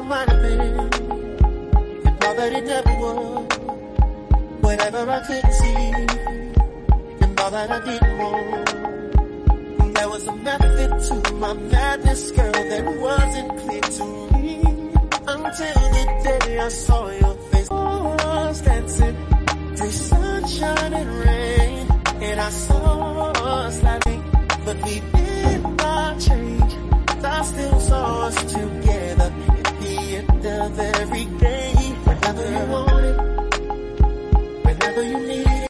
might have been, and all that it never was. Whatever I couldn't see, and all that I didn't want. There was a method to my madness, girl, that wasn't clear to me. Until the day I saw your face. I was dancing through sunshine and rain, and I saw us laughing, but we did not change. I still saw us together at the end of every day. Whatever you want.